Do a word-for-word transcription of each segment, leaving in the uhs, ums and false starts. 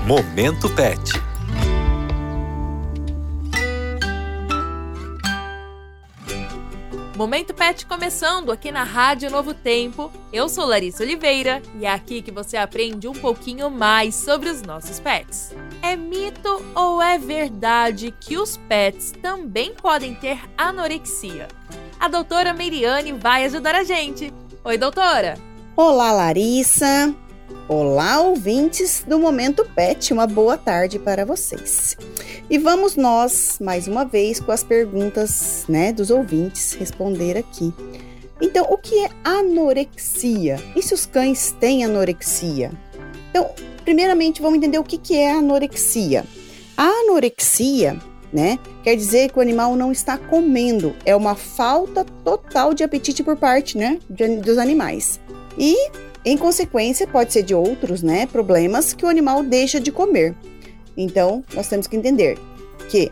Momento Pet. Momento Pet começando aqui na Rádio Novo Tempo. Eu sou Larissa Oliveira e é aqui que você aprende um pouquinho mais sobre os nossos pets. É mito ou é verdade que os pets também podem ter anorexia? A doutora Meiriane vai ajudar a gente. Oi, doutora! Olá, Larissa! Olá, ouvintes do Momento Pet, uma boa tarde para vocês. E vamos nós, mais uma vez, com as perguntas, né, dos ouvintes, responder aqui. Então, o que é anorexia? E se os cães têm anorexia? Então, primeiramente, vamos entender o que, que é anorexia. A anorexia, né, quer dizer que o animal não está comendo, é uma falta total de apetite por parte, né, de, dos animais. E, em consequência, pode ser de outros, né, problemas que o animal deixa de comer. Então, nós temos que entender que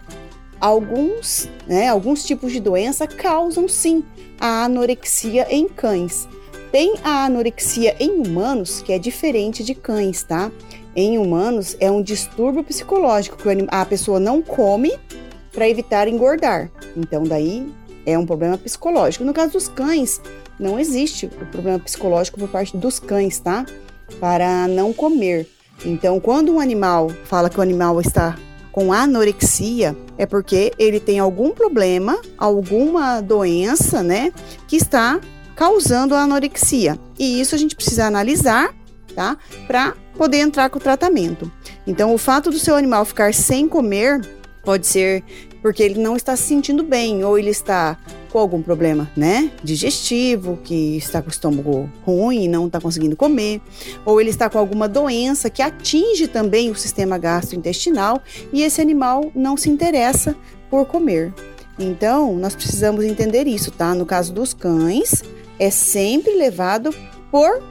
alguns, né, alguns tipos de doença causam, sim, a anorexia em cães. Tem a anorexia em humanos, que é diferente de cães, tá? Em humanos, é um distúrbio psicológico, que a pessoa não come para evitar engordar. Então, daí, é um problema psicológico. No caso dos cães, não existe o problema psicológico por parte dos cães, tá? Para não comer. Então, quando um animal fala que o animal está com anorexia, é porque ele tem algum problema, alguma doença, né, que está causando a anorexia. E isso a gente precisa analisar, tá, para poder entrar com o tratamento. Então, o fato do seu animal ficar sem comer pode ser porque ele não está se sentindo bem, ou ele está com algum problema, né, digestivo, que está com o estômago ruim e não está conseguindo comer, ou ele está com alguma doença que atinge também o sistema gastrointestinal e esse animal não se interessa por comer. Então, nós precisamos entender isso, tá? No caso dos cães, é sempre levado por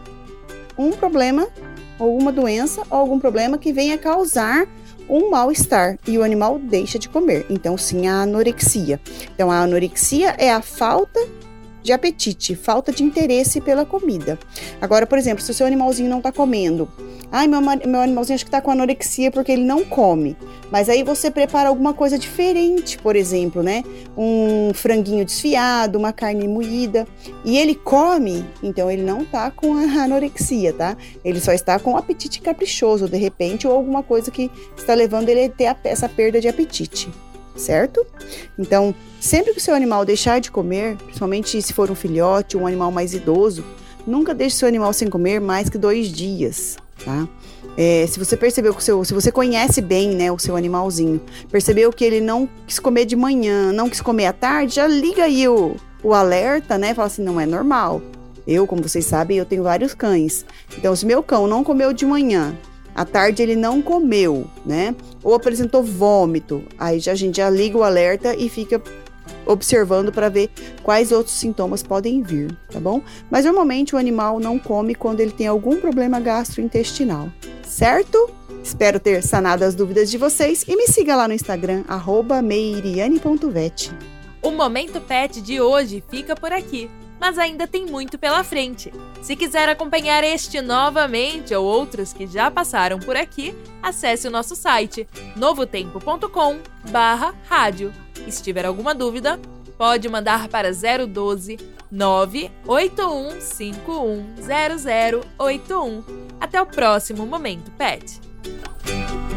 um problema, alguma doença ou algum problema que venha causar um mal-estar e o animal deixa de comer. Então, sim, a anorexia. Então, a anorexia é a falta de apetite, falta de interesse pela comida. Agora, por exemplo, se o seu animalzinho não está comendo, ai, meu, meu animalzinho acho que está com anorexia porque ele não come. Mas aí você prepara alguma coisa diferente, por exemplo, né? Um franguinho desfiado, uma carne moída, e ele come, então ele não está com a anorexia, tá? Ele só está com apetite caprichoso, de repente, ou alguma coisa que está levando ele a ter essa perda de apetite. Certo? Então, sempre que o seu animal deixar de comer, principalmente se for um filhote ou um animal mais idoso, nunca deixe seu animal sem comer mais que dois dias, tá? É, se você percebeu que o seu, se você conhece bem, né, o seu animalzinho, percebeu que ele não quis comer de manhã, não quis comer à tarde, já liga aí o, o alerta, né? Fala assim, não é normal. Eu, como vocês sabem, eu tenho vários cães. Então, se meu cão não comeu de manhã, à tarde ele não comeu, né? Ou apresentou vômito. Aí já, a gente já liga o alerta e fica observando para ver quais outros sintomas podem vir, tá bom? Mas normalmente o animal não come quando ele tem algum problema gastrointestinal, certo? Espero ter sanado as dúvidas de vocês e me siga lá no Instagram, arroba meiriane ponto vet. O Momento Pet de hoje fica por aqui, mas ainda tem muito pela frente. Se quiser acompanhar este novamente ou outros que já passaram por aqui, acesse o nosso site novotempo ponto com barra rádio. E se tiver alguma dúvida, pode mandar para zero um dois, nove oito um cinco um zero zero oito um. Até o próximo Momento Pet!